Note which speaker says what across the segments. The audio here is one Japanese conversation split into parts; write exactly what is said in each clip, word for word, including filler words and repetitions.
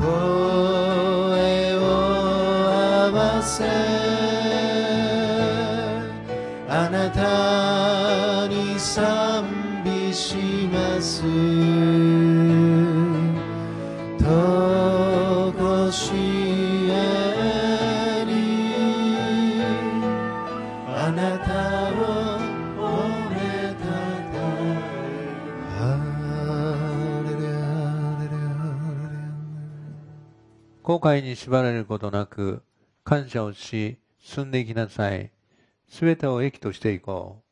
Speaker 1: 声を合わせあなたに賛美しますとこしえにあなたを褒めたたえハレルヤハレルヤハレルヤ
Speaker 2: 後悔に縛られることなく感謝をし進んでいきなさい。すべてを益としていこ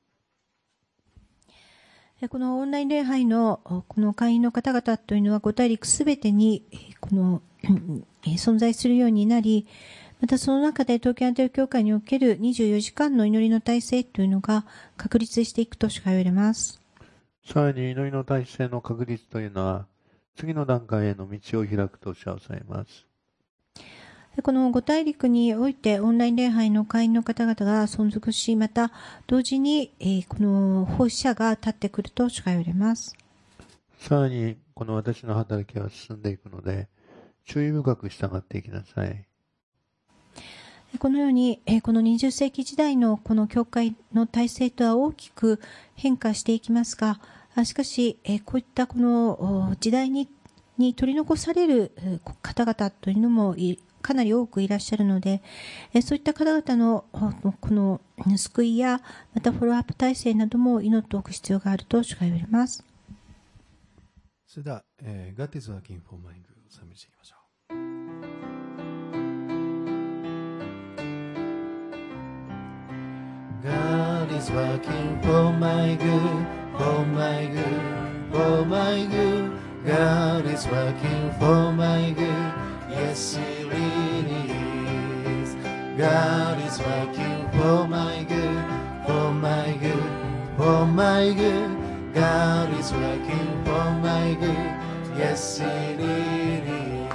Speaker 3: このオンライン礼拝のこの会員の方々というのは五大陸すべてにこの存在するようになり、またその中で東京アンテオ教会におけるにじゅうよじかんの祈りの体制というのが確立していくとしか言われます。
Speaker 2: う。さらに祈りの体制の確立というのは次の段階への道を開くとおっしゃいます。
Speaker 3: この五大陸においてオンライン礼拝の会員の方々が存続し、また同時にこの奉仕者が立ってくるとしか言われます。
Speaker 2: さらにこの私の働きは進んでいくので注意深く従っていきなさい。
Speaker 3: このようにこのにじゅっ世紀時代のこの教会の体制とは大きく変化していきますが、しかしこういったこの時代にに取り残される方々というのもかなり多くいらっしゃるので、そういった方々のこの救いやまたフォローアップ体制なども祈っておく必要があるとしか言われます。
Speaker 1: それでは、えー、God is working for my good を賛美していきましょう。God is working for my good, for my good, for my good. God is working for my good. Yes, He really is. God is working for my good, for my good, for my good. God is working for my good. Yes, He really is.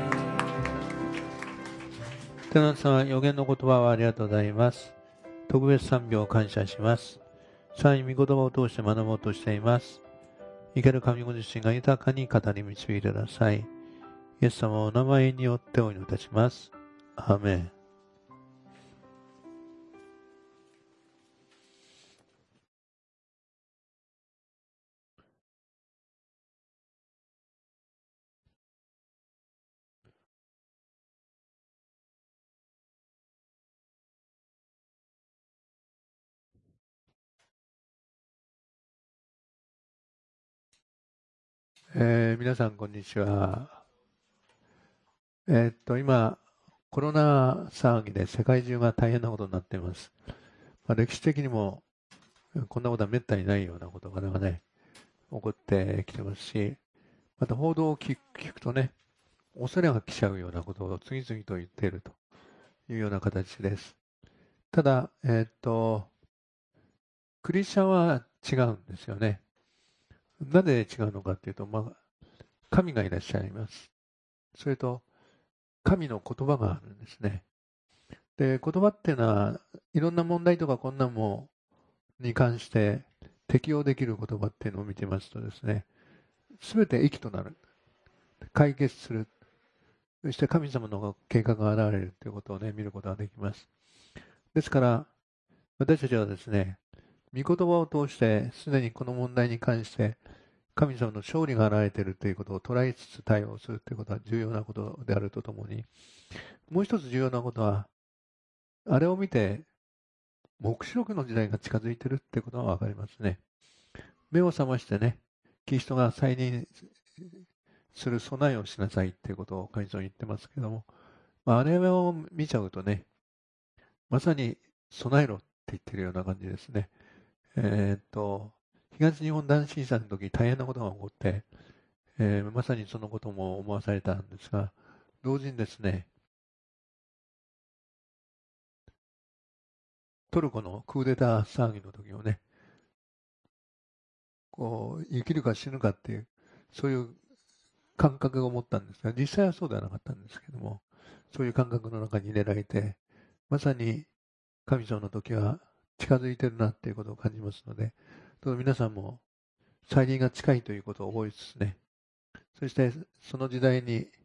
Speaker 2: 天皇様、予言の言葉をありがとうございます。特別賛美を感謝します。さらに御言葉を通して学ぼうとしています。生ける神ご自身が豊かに語り導いてください。イエス様お名前によってお祈りいたします。アーメン。えー、皆さんこんにちは。えー、っと今コロナ騒ぎで世界中が大変なことになっています。まあ、歴史的にもこんなことはめったにないようなことがね起こってきてますし、また報道を聞くとね、恐れが来ちゃうようなことを次々と言っているというような形です。ただ、えー、っとクリスチャンは違うんですよね。なぜ違うのかというと、まあ、神がいらっしゃいます。それと神の言葉があるんですね。で、言葉っていうのはいろんな問題とか困難もに関して適用できる言葉っていうのを見てますとですね、すべて益となる、解決する、そして神様の計画が現れるということをね、見ることができます。ですから私たちはですね、御言葉を通してすでにこの問題に関して神様の勝利が現れているということを捉えつつ対応するということは重要なことであるとともに、もう一つ重要なことは、あれを見て黙示録の時代が近づいているということが分かりますね。目を覚ましてね、キリストが再臨する備えをしなさいということを神様に言ってますけども、まあ、あれを見ちゃうとね、まさに備えろって言ってるような感じですね。えー、っと東日本大震災の時大変なことが起こって、えー、まさにそのことも思わされたんですが、同時にですね、トルコのクーデター騒ぎの時をね、こう生きるか死ぬかっていうそういう感覚を持ったんですが、実際はそうではなかったんですけども、そういう感覚の中に入れられて、まさに神様の時は近づいてるなっていうことを感じますので、どうぞ皆さんも再臨が近いということを覚えつつね、そしてその時代に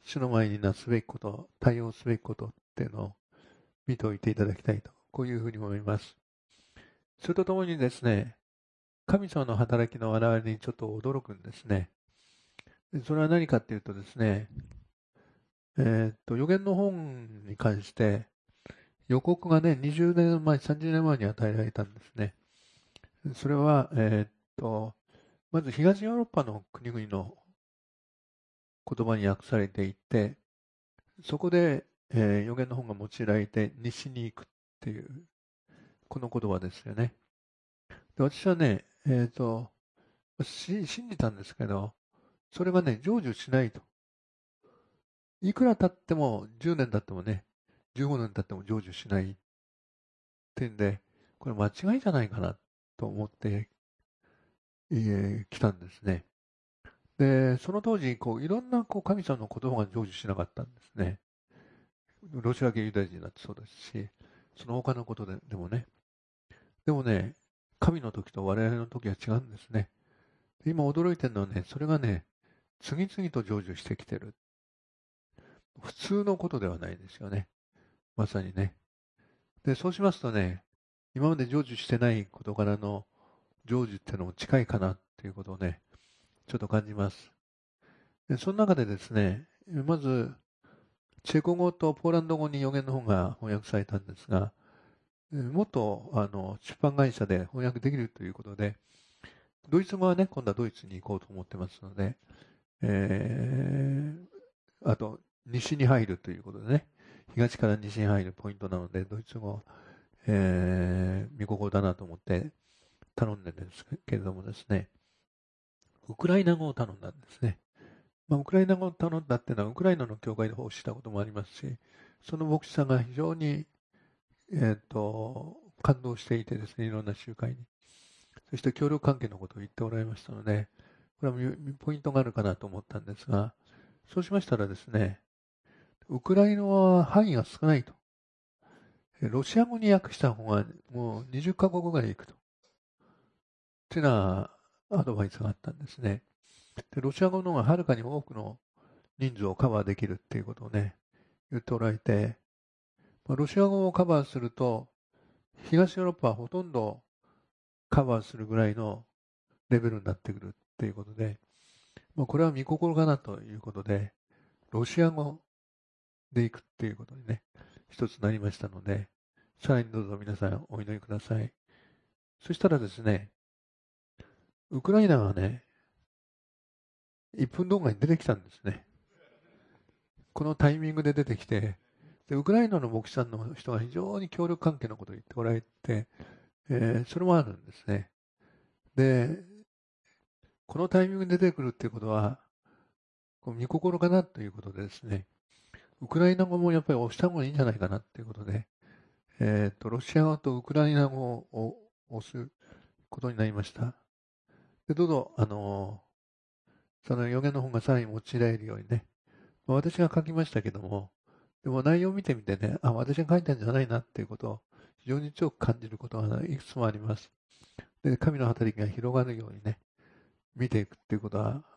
Speaker 2: 主の前になすべきこと、対応すべきことっていうのを見ておいていただきたいと、こういうふうに思います。それとともにですね、神様の働きの我々にちょっと驚くんですね。それは何かっていうとですね、えーっと、予言の本に関して予告がね、にじゅうねんまえ、さんじゅうねんまえに与えられたんですね。それは、えーっと、まず東ヨーロッパの国々の言葉に訳されていて、そこで、えー予言の本が用いられて西に行くっていう、この言葉ですよね。で私はね、えっと、し信じたんですけど、それがね、成就しないと。いくら経っても、じゅうねん経ってもね、じゅうごねん経っても成就しないっていうんで、これ間違いじゃないかなと思って、えー来たんですね。で、その当時、こう、いろんなこう神様の言葉が成就しなかったんですね。ロシア系ユダヤ人だってそうですし、その他のことででもね。でもね、神の時と我々の時は違うんですね。今驚いてるのはね、それがね、次々と成就してきてる。普通のことではないですよね。まさにね。で、そうしますとね、今まで成就してない事柄の成就っていうのも近いかなっていうことをね、ちょっと感じます。で、その中でですね、まず、チェコ語とポーランド語に予言の本が翻訳されたんですが、もっとあの出版会社で翻訳できるということで、ドイツ語はね、今度はドイツに行こうと思ってますので、えー、あと、西に入るということでね、東から西に入るポイントなので、ドイツ語、えー、見心だなと思って頼んでるんですけれどもですね、ウクライナ語を頼んだんですね。まあ、ウクライナ語を頼んだっていうのは、ウクライナの教会で奉仕したこともありますし、その牧師さんが非常に、えっと、感動していてですね、いろんな集会に。そして協力関係のことを言っておられましたので、これはポイントがあるかなと思ったんですが、そうしましたらですね、ウクライナは範囲が少ないと。ロシア語に訳した方がもうにじゅっカ国ぐらい行くと。っていうようなアドバイスがあったんですね。で、ロシア語の方がはるかに多くの人数をカバーできるっていうことをね、言っておられて、まあ、ロシア語をカバーすると、東ヨーロッパはほとんどカバーするぐらいのレベルになってくるっていうことで、まあ、これは見心かなということで、ロシア語でいくっていうことにね、一つなりましたので、さらにどうぞ皆さんお祈りください。そしたらですね、ウクライナがね、いっぷん動画に出てきたんですね。このタイミングで出てきて、でウクライナの牧師さんの人が非常に協力関係のことを言っておられて、えーそれもあるんですね。で、このタイミングで出てくるっていうことは、こう見心かなということでですね、ウクライナ語もやっぱり押した方がいいんじゃないかなっていうことで、えっと、ロシア語とウクライナ語を押すことになりました。で、どうぞ、あのその予言の本がさらに用いられるようにね、まあ私が書きましたけども、でも内容を見てみてね、あ、私が書いたんじゃないなっていうことを非常に強く感じることがいくつもあります。で、神の働きが広がるようにね、見ていくっていうことは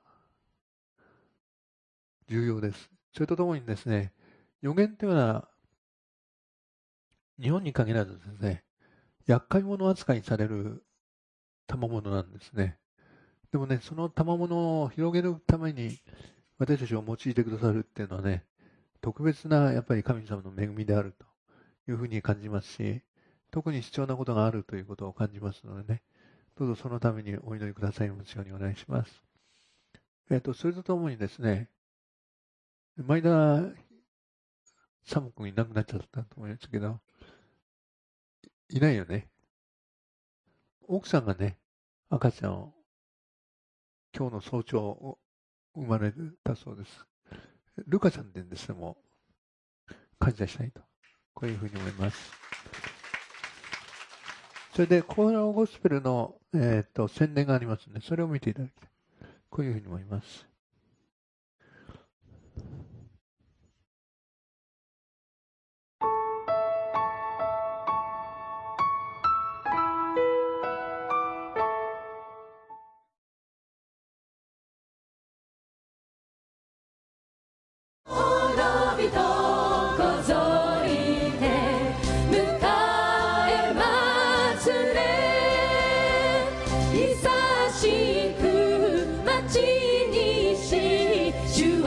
Speaker 2: 重要です。それとともにですね、予言というのは日本に限らずですね、厄介者扱いにされる賜物なんですね。でもね、その賜物を広げるために私たちを用いてくださるっていうのはね、特別なやっぱり神様の恵みであるというふうに感じますし、特に必要なことがあるということを感じますのでね、どうぞそのためにお祈りくださいますようにお願いします。えっと、それとともにですね、前田寒くいなくなっちゃったと思いますけど、いないよね。奥さんがね、赤ちゃんを今日の早朝生まれたそうです。ルカちゃんでですね、も感謝したいと、こういうふうに思います。それで、コーラゴスペルの、えー、と宣伝がありますので、それを見ていただきたい。こういうふうに思います。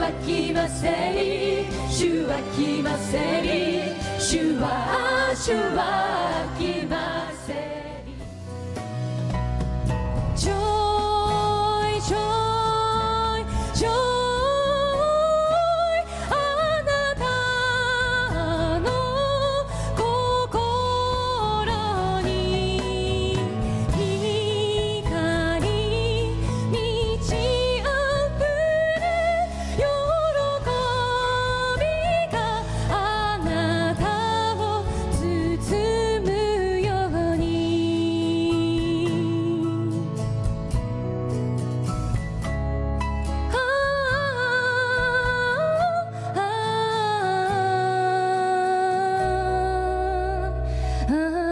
Speaker 4: は来ませり主は来ませり主は主は来ませり Joy Joy Joy あなたの心に光満ち溢れ喜びがあなたを包むようにああああ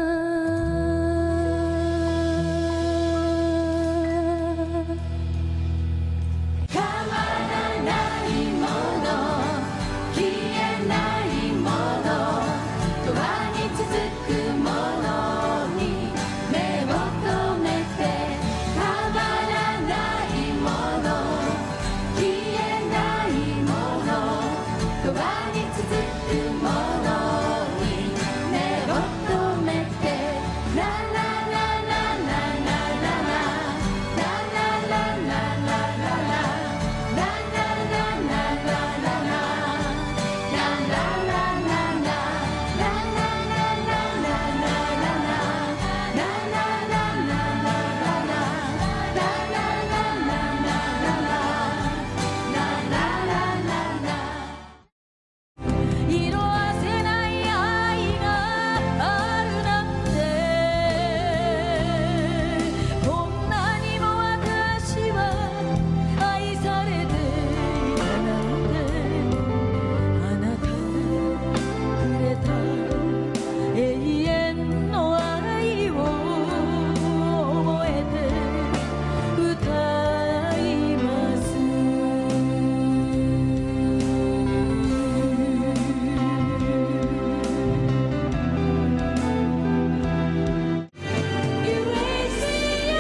Speaker 4: 変わらないもの消えないもの永遠に続くものに目を留めて変わらないもの消えないもの永遠に続くものに目を留めてラララララララララララララ色あせない愛があるなんてこんなにも私は愛されていたなんてあなたがくれた永遠の愛を覚えて歌いますYou raise me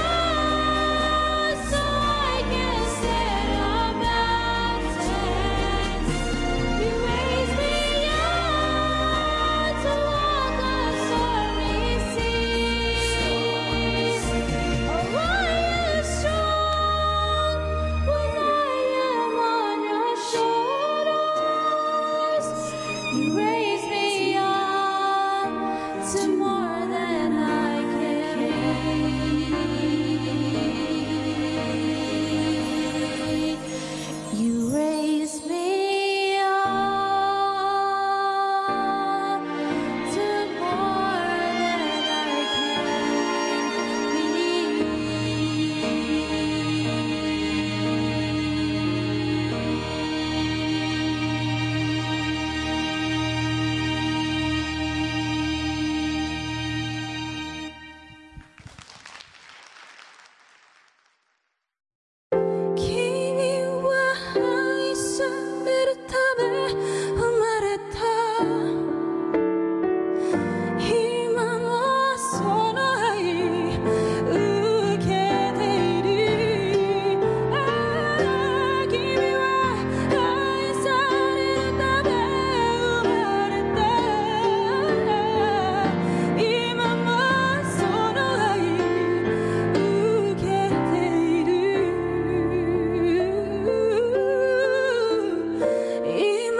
Speaker 4: up so I can stand on mountains. You raise me up to walk on stormy seas. Oh, I am strong when I am on your shoulders. You raise me up to more than I can be. You raise me up to more than I can be. 君は愛されるため生まれた今もその愛受けているああ君は愛されるため生まれた今もその愛受けている今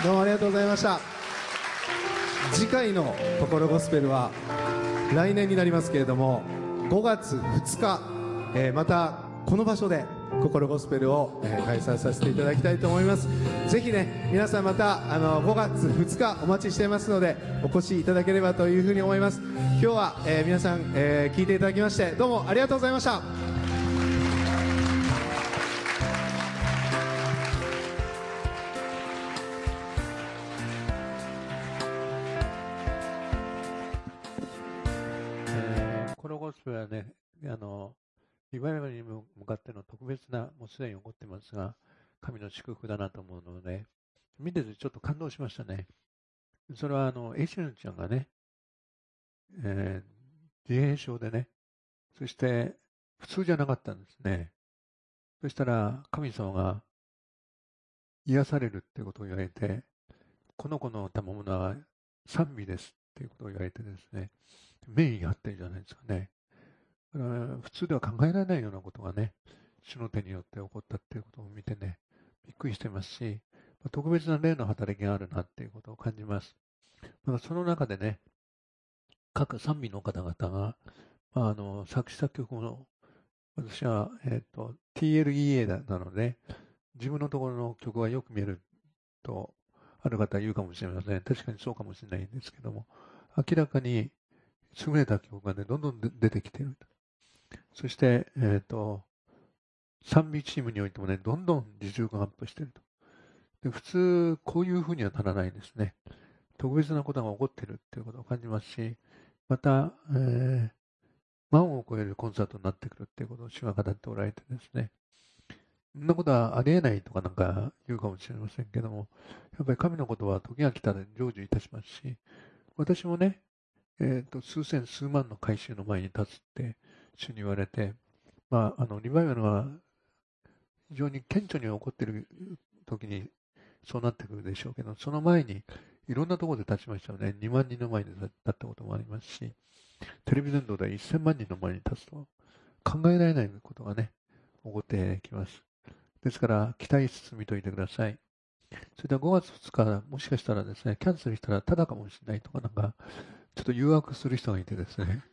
Speaker 5: どうもありがとうございました。次回の心ゴスペルは来年になりますけれども、ごがつふつか、えー、またこの場所で心ゴスペルを、えー、開催させていただきたいと思います。ぜひね、皆さんまたあのごがつふつかお待ちしていますので、お越しいただければというふうに思います。今日は、えー、皆さん、えー、聞いていただきましてどうもありがとうございました。
Speaker 2: このゴスペルはね、あのリバイバルに向かっての特別な、もうすでに起こってますが、神の祝福だなと思うので、見ててちょっと感動しましたね。それはあのエイシュンちゃんがね、えー、自閉症でね、そして普通じゃなかったんですね。そしたら神様が癒されるっていうことを言われて、この子の賜物は賛美ですっていうことを言われてですね、名医があってるじゃないですかね。だから普通では考えられないようなことがね、主の手によって起こったっていうことを見てね、びっくりしてますし、特別な霊の働きがあるなっていうことを感じます。またその中でね、各賛美の方々が、まあ、あの作詞作曲の、私は、えーと、ティーエルイーエー なので、自分のところの曲はよく見えると、ある方は言うかもしれません。確かにそうかもしれないんですけども、明らかに優れた曲がね、どんどん出てきている。そして、えっと、賛美チームにおいてもね、どんどん実力がアップしていると。で、普通、こういうふうにはならないですね。特別なことが起こっているということを感じますし、また、えー、万を超えるコンサートになってくるということを主が語っておられてですね、そんなことはありえないとかなんか言うかもしれませんけども、やっぱり神のことは時が来たら成就いたしますし、私もね、えっと、数千数万の改宗の前に立つって主に言われて、まあ、あの、リバイバルが非常に顕著に起こっている時にそうなってくるでしょうけど、その前にいろんなところで立ちましたよね。にまんにんの前に立ったこともありますし、テレビ伝道ではせんまんにんの前に立つと考えられないことがね、起こってきます。ですから、期待しつつ見といてください。それではごがつふつか、もしかしたらですね、キャンセルしたらただかもしれないとか、なんか、ちょっと誘惑する人がいてですね、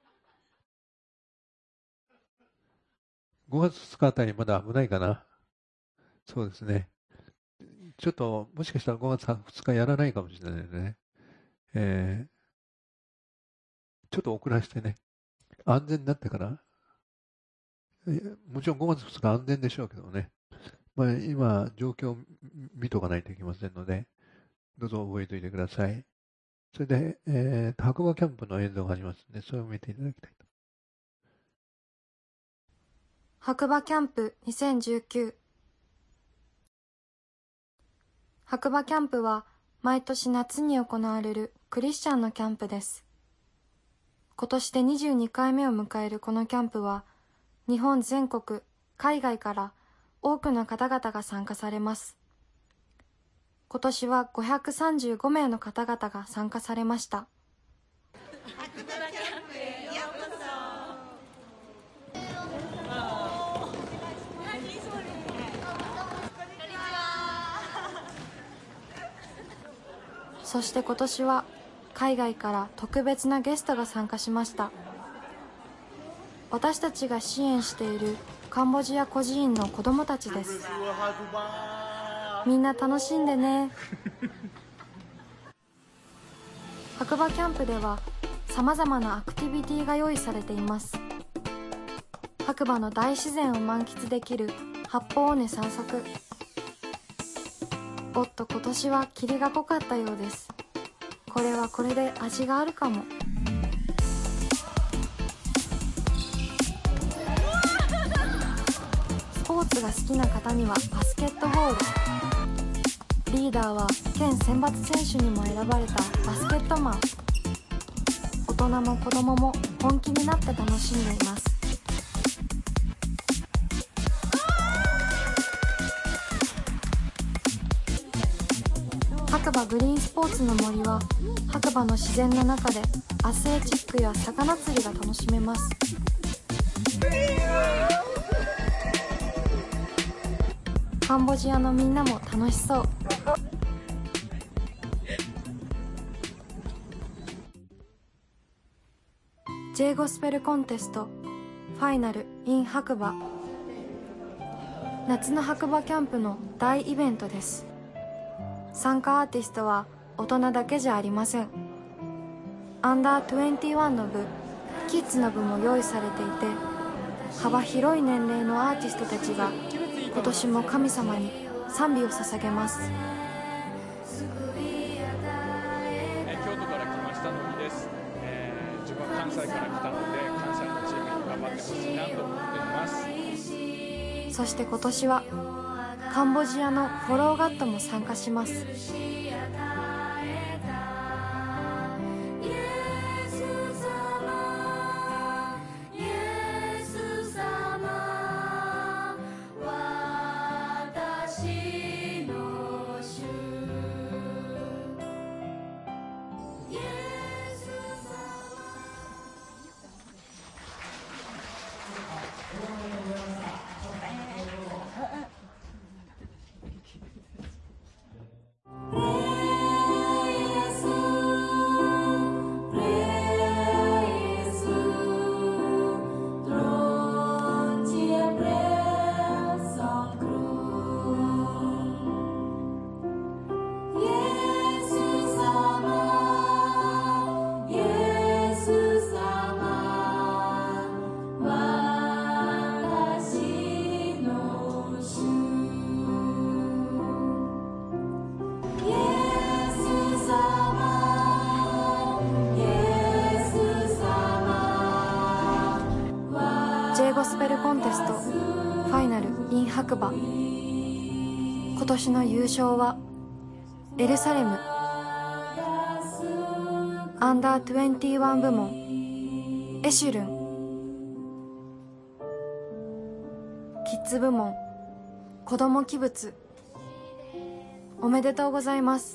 Speaker 2: ごがつふつかあたりまだ危ないかな。そうですね。ちょっと、もしかしたらごがつふつかやらないかもしれないのでね、えー、ちょっと遅らせてね、安全になってから、もちろんごがつふつか安全でしょうけどね、まあ、今、状況を見とかないといけませんので、どうぞ覚えておいてください。それで、えー、白馬キャンプの映像がありますので、それを見ていただきたいと。
Speaker 6: 白馬キャンプにせんじゅうきゅう。白馬キャンプは毎年夏に行われるクリスチャンのキャンプです。今年でにじゅうにかいめを迎えるこのキャンプは、日本全国、海外から多くの方々が参加されます。今年はごひゃくさんじゅうごめいの方々が参加されました。
Speaker 4: 白馬キャンプへようこそ。
Speaker 6: そして今年は海外から特別なゲストが参加しました。私たちが支援しているカンボジア孤児院の子どもたちです。みんな楽しんでね。白馬キャンプではさまざまなアクティビティが用意されています。白馬の大自然を満喫できる八方尾根散策。おっと、今年は霧が濃かったようです。これはこれで味があるかも。スポーツが好きな方にはバスケットボール。リーダーは県選抜選手にも選ばれたバスケットマン。大人も子供も本気になって楽しんでいます。白馬グリーンスポーツの森は白馬の自然の中でアスレチックや魚釣りが楽しめます。カンボジアのみんなも楽しそう。 J ゴスペルコンテストファイナル in 白馬。夏の白馬キャンプの大イベントです。参加アーティストは大人だけじゃありません。アンダーにじゅういちの部、キッズの部も用意されていて、幅広い年齢のアーティストたちが今年も神様に賛美を捧げます。
Speaker 7: 京都から来ましたのりです、えー、自分は関西から来たので関西のチームに頑張ってほしいなと思っています。
Speaker 6: そして今年はカンボジアのフォローガットも参加します。J ゴスペルコンテストファイナル in 白馬。今年の優勝はエルサレム。アンダーにじゅういち部門エシュルン。キッズ部門子ども器物。おめでとうございます。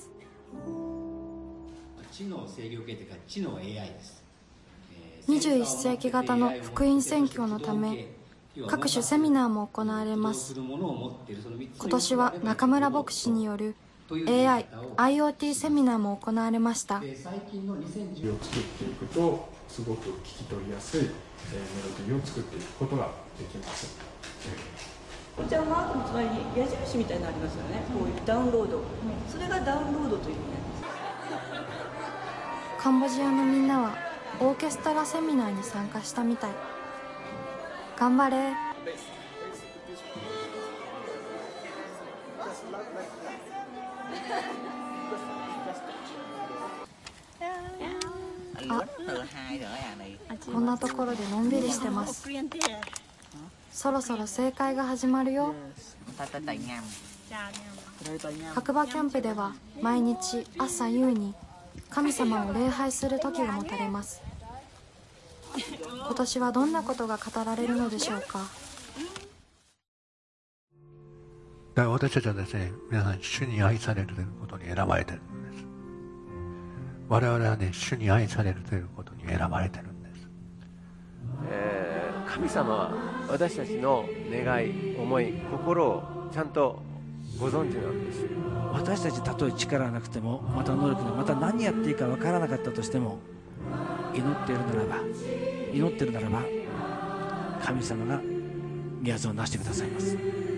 Speaker 8: 知能制御系というか知能 エーアイ です。
Speaker 6: にじゅういっ世紀型の福音宣教のため各種セミナーも行われます。今年は中村牧師による エーアイ、アイオーティー セミナーも行われました。
Speaker 9: 最近のにせんじゅうを作っていくとすごく聞き取りやすいメロディーを作っていくことができます。
Speaker 10: こちらマークの隣に矢印みたいなのありますよね。こういうダウンロード、うん、それがダウンロードというね。
Speaker 6: カンボジアのみんなはオーケストラセミナーに参加したみたい。頑張れ。あ、こんなところでのんびりしてます。そろそろ正解が始まるよ。白馬キャンプでは毎日朝夕に神様を礼拝する時が持たれます。今年はどんなことが語られるのでしょうか。
Speaker 2: だから私たちはですね、皆さん主に愛されるということに選ばれているんです。我々はね、主に愛されるということに選ばれているんです。
Speaker 11: えー、神様は私たちの願い、思い、心をちゃんとご存知なんです。
Speaker 12: 私たちたとえ力がなくても、また能力でまた何やっていいか分からなかったとしても、祈っているならば祈っているならば神様が御業をなしてくださいます。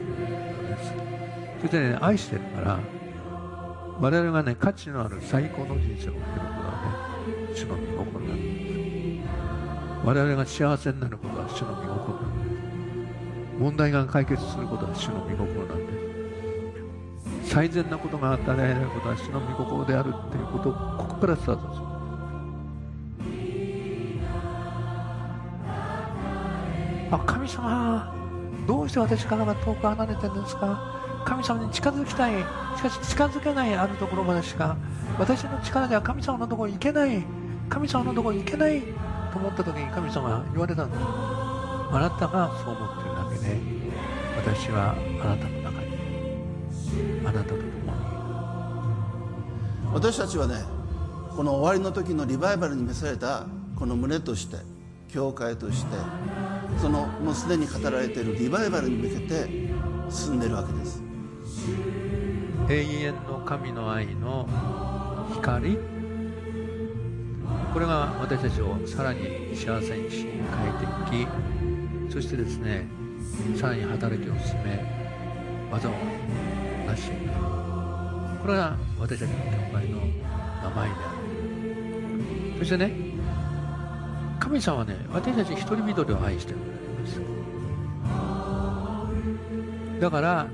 Speaker 2: そしてね、愛してるから我々がね、価値のある最高の人生を送ることはね、主の御心なんです。我々が幸せになることは主の御心なんです。問題が解決することは主の御心なんです。最善なことが与えられることは主の御心であるっていうことをここからスタートする。あ、神様、どうして私からは遠く離れてるんですか。神様に近づきたい。しかし近づけないあるところまでしか私の力では神様のところに行けない。神様のところに行けないと思った時に神様が言われたんです。あなたがそう思っているだけで私はあなたの中にあなたと共に。
Speaker 13: 私たちはね、この終わりの時のリバイバルに召されたこの群れとして教会としてそのもうすでに語られているリバイバルに向けて進んでいるわけです。
Speaker 2: 永遠の神の愛の光、 これが私たちをさらに幸せにし変えていき、そしてですね、さらに働きを進め、技を成していく。これが私たちの教会の名前である。そしてね、神様はね、私たち一人一人を愛しておられます。だから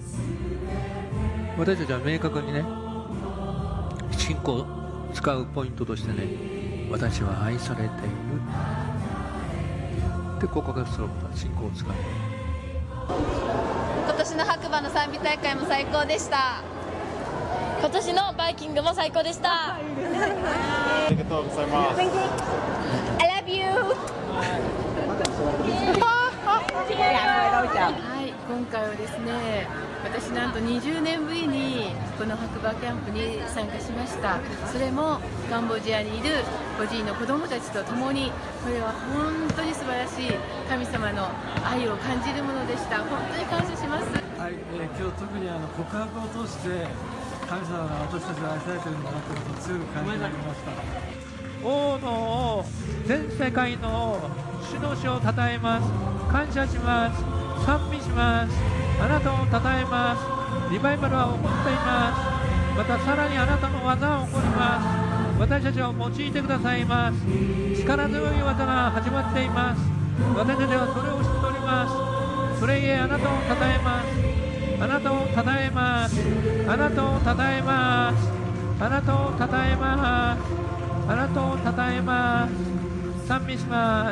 Speaker 2: 私たちは明確にね、信仰を使うポイントとしてね、私は愛されているって告白することは信仰を使う。
Speaker 14: 今年の白馬の賛美大会も最高でした。今年のバイキングも最高でした。あ
Speaker 15: りがとうございます。
Speaker 14: I love you。
Speaker 16: はい、今回はですね、私なんとにじゅうねんぶりにこの白馬キャンプに参加しました。それもカンボジアにいる孤児院の子どもたちと共に、これは本当に素晴らしい神様の愛を感じるものでした。本当に感謝します。
Speaker 17: はい、えー、今日特にあの告白を通して神様が私たちを愛されているんだなということを強く感じられました。
Speaker 2: 王の王、全世界の主の主をたたえます。感謝します。賛美します。あなたをたたえます。リバイバルは起こっています。またさらにあなたの技は起こります。私たちを用いてくださいます。力強い技が始まっています。私たちはそれを知っております。それゆえあなたをたたえます。あなたをたたえます。あなたをたたえます。あなたをたたえます。あなたをたたえます。賛美します。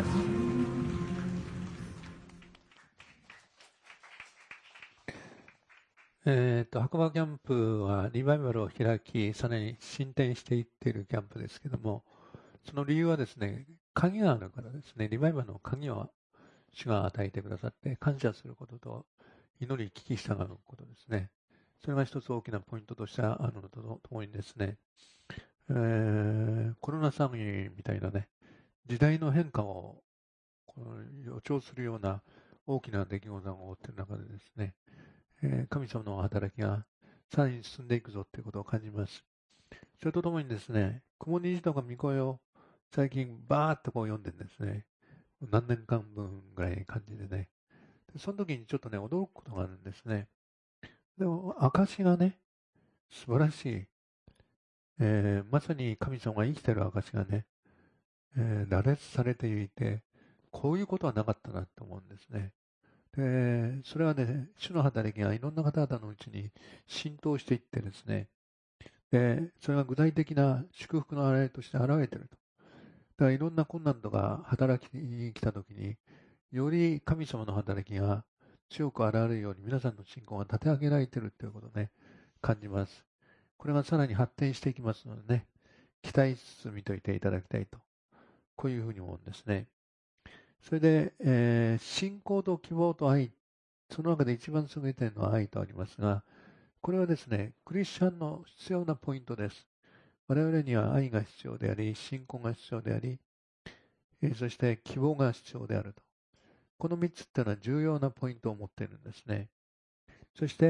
Speaker 2: えー、と白馬キャンプはリバイバルを開き、さらに進展していっているキャンプですけども、その理由はですね、鍵があるからですね。リバイバルの鍵を主が与えてくださって、感謝することと祈り聞き従うことですね。それが一つ大きなポイントとしてあるのとともにですね、えー、コロナ騒ぎみたいなね、時代の変化をこの予兆するような大きな出来事が起こっている中でですね、えー、神様の働きがさらに進んでいくぞということを感じます。それとともにですね、雲虹とか御声を最近バーッとこう読んでるんですね。何年間分ぐらいの感じでね。でその時にちょっとね、驚くことがあるんですね。でも、証がね、素晴らしい。えー、まさに神様が生きている証がね、えー、羅列されていて、こういうことはなかったなと思うんですね。で、それはね、主の働きがいろんな方々のうちに浸透していってですね、で、それが具体的な祝福の表れとして現れていると。だからいろんな困難とか働きに来たときに、より神様の働きが強く現れるように皆さんの信仰が立て上げられているということをね、感じます。これがさらに発展していきますのでね、期待しつつ見といていただきたいと、こういうふうに思うんですね。それで、えー、信仰と希望と愛、その中で一番優れているのは愛とありますが、これはですね、クリスチャンの必要なポイントです。我々には愛が必要であり、信仰が必要であり、えー、そして希望が必要であると。このみっつっていうのは重要なポイントを持っているんですね。そして、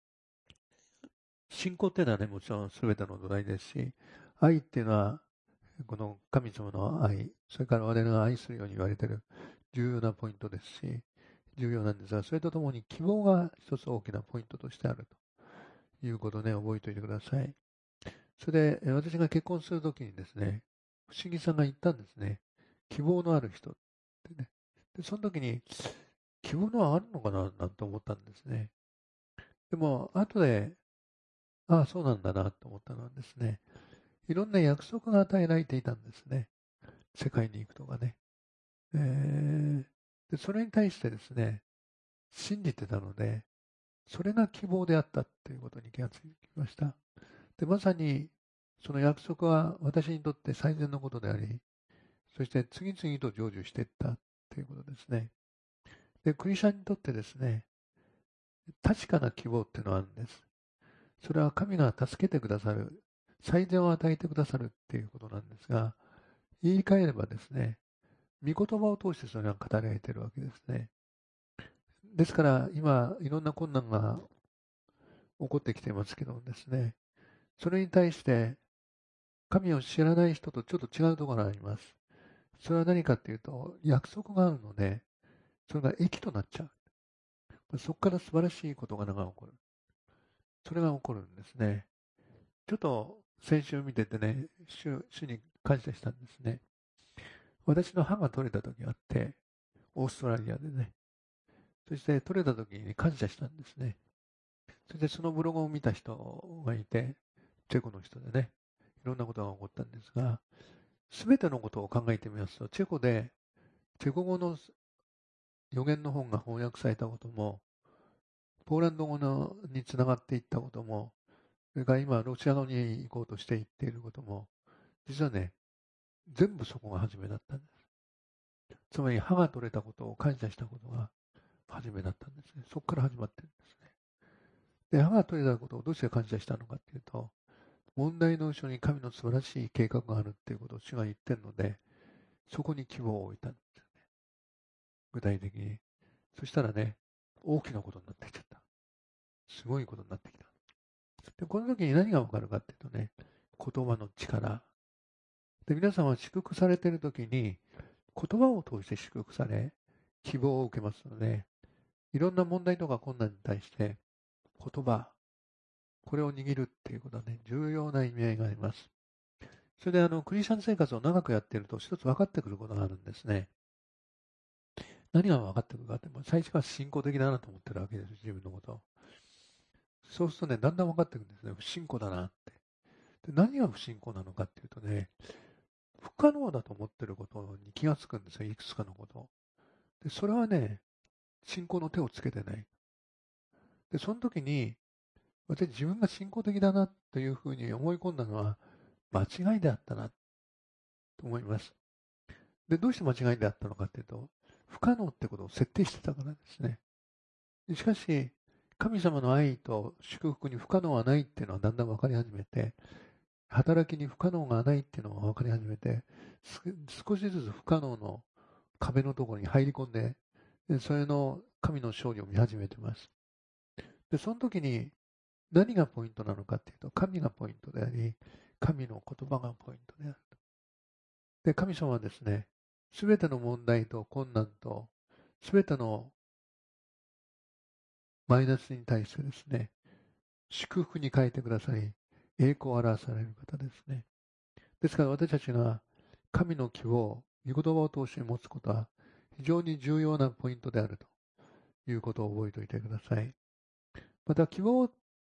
Speaker 2: 信仰っていうのはね、もちろん全ての土台ですし、愛っていうのは、この神様の愛、それから我々が愛するように言われている重要なポイントですし、重要なんですが、それとともに希望が一つ大きなポイントとしてあるということをね、覚えておいてください。それで、私が結婚するときにですね、不思議さんが言ったんですね。希望のある人ってね。で、その時に、希望のはあるのかななんて思ったんですね。でも、後で、ああ、そうなんだなと思ったのはですね、いろんな約束が与えられていたんですね。世界に行くとかね。えー、でそれに対してですね、信じてたので、それが希望であったということに気がつきました。で、まさに、その約束は私にとって最善のことであり、そして次々と成就していったということですね。で、クリスチャンにとってですね、確かな希望っていうのはあるんです。それは神が助けてくださる、最善を与えてくださるっていうことなんですが、言い換えればですね、御言葉を通してそれが語られているわけですね。ですから今いろんな困難が起こってきていますけどもですね、それに対して神を知らない人とちょっと違うところがあります。それは何かっていうと、約束があるので、それが益となっちゃう。そこから素晴らしいことが起こる。それが起こるんですね。ちょっと先週見ててね、主、主に感謝したんですね。私の歯が取れた時があって、オーストラリアでね。そして取れた時に感謝したんですね。そしてそのブログを見た人がいて、チェコの人でね、いろんなことが起こったんですが、すべてのことを考えてみますと、チェコで、チェコ語の予言の本が翻訳されたことも、ポーランド語のにつながっていったことも、それから今、ロシア語に行こうとしていっていることも、実はね、全部そこが初めだったんです。つまり、歯が取れたことを感謝したことが初めだったんですね。そこから始まってるんですね。で、歯が取れたことをどうして感謝したのかっていうと、問題の後ろに神の素晴らしい計画があるっていうことを主が言ってるので、そこに希望を置いたんですよね。具体的に。そしたらね、大きなことになってきちゃった。すごいことになってきた。で、この時に何がわかるかっていうとね、言葉の力。で、皆さんは祝福されている時に、言葉を通して祝福され、希望を受けますので、いろんな問題とか困難に対して、言葉、これを握るっていうことはね、重要な意味合いがあります。それであの、クリスチャン生活を長くやっていると、一つ分かってくることがあるんですね。何が分かってくるかって、最初は信仰的だなと思ってるわけです、自分のことを。そうするとね、だんだん分かってくるんですね。不信仰だなって。で、何が不信仰なのかっていうとね、不可能だと思ってることに気がつくんですよ、いくつかのことを。で、それはね、信仰の手をつけてない。で、その時に、私自分が信仰的だなというふうに思い込んだのは間違いであったなと思います。で、どうして間違いであったのかというと、不可能ってことを設定してたからですね。しかし、神様の愛と祝福に不可能はないっていうのはだんだん分かり始めて、働きに不可能がないっていうのが分かり始めて、少しずつ不可能の壁のところに入り込んで、それの神の勝利を見始めてます。で、その時に何がポイントなのかっていうと、神がポイントであり、神の言葉がポイントであると。で、神様はですね、すべての問題と困難と、すべてのマイナスに対してですね、祝福に変えてくださり、栄光を表される方ですね。ですから私たちが神の希望、御言葉を通して持つことは非常に重要なポイントであるということを覚えておいてください。また希望を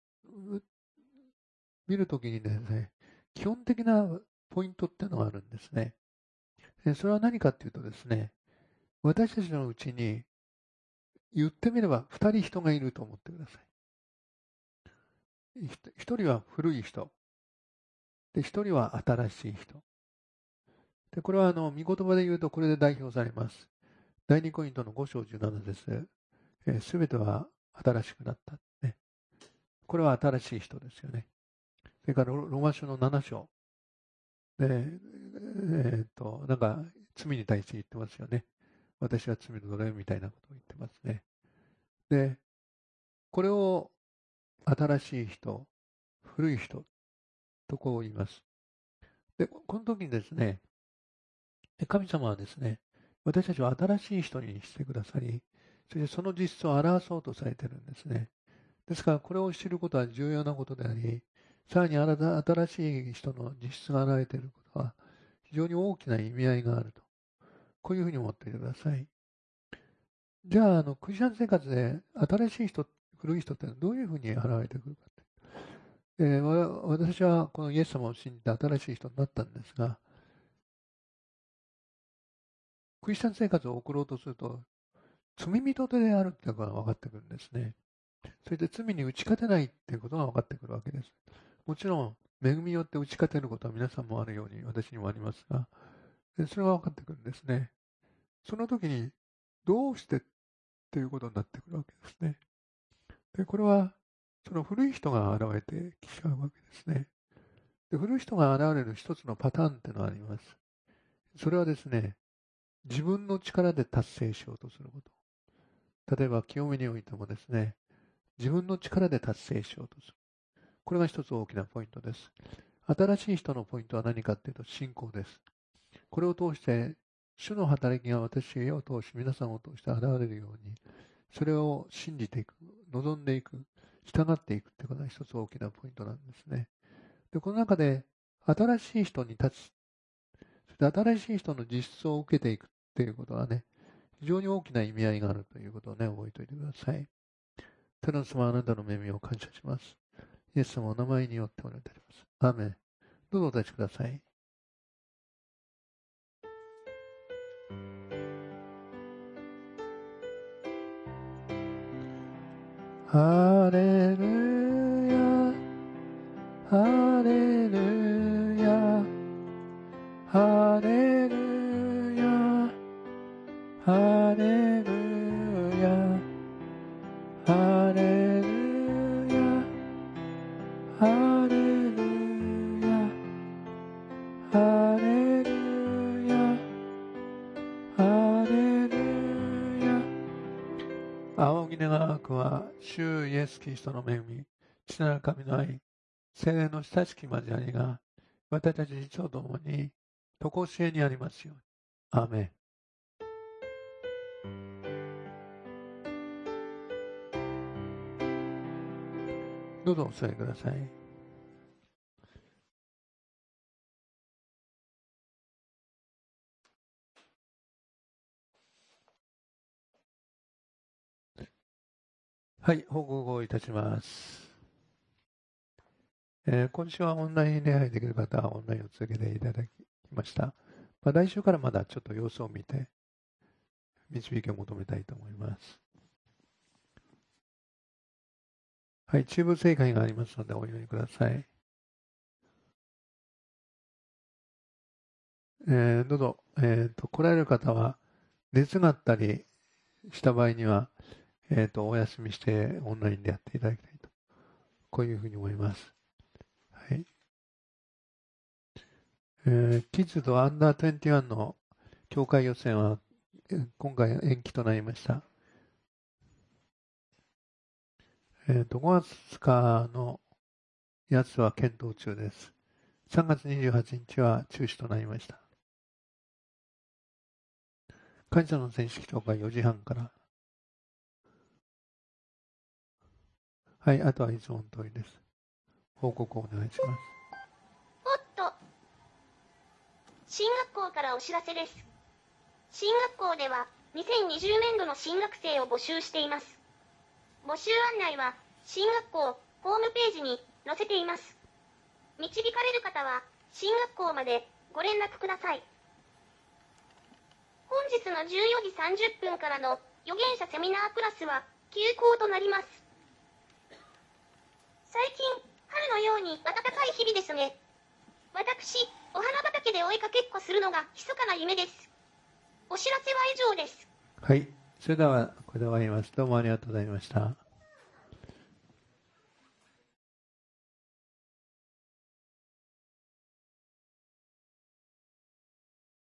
Speaker 2: 見るときにですね、基本的なポイントっていうのがあるんですね。それは何かっていうとですね、私たちのうちに言ってみれば二人人がいると思ってください。一人は古い人。で、一人は新しい人。で、これはあの、御言葉で言うとこれで代表されます。第二コリントのご章じゅうななです。すべては新しくなった、ね。これは新しい人ですよね。それからローマ書のなな章。で、えー、っと、なんか罪に対して言ってますよね。私は罪の奴隷みたいなことを言ってますね。で、これを新しい人、古い人とこう言います。で、この時にですね、神様はですね、私たちは新しい人にしてくださり、そしてその実質を表そうとされているんですね。ですから、これを知ることは重要なことであり、さらに新しい人の実質が現れていることは、非常に大きな意味合いがあると。こういうふうに思っていてください。じゃあ、あの、クリスチャン生活で新しい人、古い人ってどういうふうに現れてくるかって。えー、私はこのイエス様を信じて新しい人になったんですが、クリスチャン生活を送ろうとすると、罪人であるということが分かってくるんですね。それで罪に打ち勝てないということが分かってくるわけです。もちろん、恵みによって打ち勝てることは皆さんもあるように私にもありますが、それが分かってくるんですね。その時に、どうしてっていうことになってくるわけですね。で、これは、その古い人が現れてきちゃうわけですね。で、古い人が現れる一つのパターンっていうのがあります。それはですね、自分の力で達成しようとすること。例えば、清めにおいてもですね、自分の力で達成しようとする。これが一つ大きなポイントです。 新しい人のポイントは何かというと信仰です。これを通して主の働きが私を通し皆さんを通して現れるように、それを信じていく、望んでいく、従っていくということが一つ大きなポイントなんですね。で、この中で新しい人に立つ、そして新しい人の実相を受けていくということはね、非常に大きな意味合いがあるということをね、覚えておいてください。天の様、あなたの恵みを感謝します。イエス様お名前によってお願いいたします。アーメン。どうぞお立ちください。ハレルヤ、ハレルヤ、ハレルヤ、ハレルヤ、ハレルヤ、ハレルヤ、ハレルヤ、ハレルヤ。仰ぎ願わくは主イエス・キリストの恵み、父なる神の愛、聖霊の親しき交わりが私たち一同ともに常しえにありますように。アーメン。どうぞお座りください。はい、報告をいたします。えー、今週はオンライン礼拝できる方はオンラインを続けていただきました。まあ、来週からまだちょっと様子を見て、導きを求めたいと思います。はい、中部正解がありますのでお祈りください。えー、どうぞ、えーと、来られる方は熱があったりした場合には、えーと、お休みしてオンラインでやっていただきたいと、こういうふうに思います。はい。えー、キッズとアンダーにじゅういちの協会予選は今回延期となりました。えーと、ごがつふつかのやつは検討中です。さんがつにじゅうはちにちは中止となりました。感謝の選手協会よじはんから。はい、あとはいつもの通りです。報告をお願いします。
Speaker 18: おっと。進学校からお知らせです。進学校ではにせんにじゅうねんどの進学生を募集しています。募集案内は進学校ホームページに載せています。導かれる方は進学校までご連絡ください。本日のじゅうよじさんじゅっぷんからの預言者セミナークラスは休校となります。最近、春のように暖かい日々ですね。私、お花畑で追いかけっこするのが密かな夢です。お知らせは以上です。
Speaker 2: はい、それではこれで終わります。どうもありがとうございました。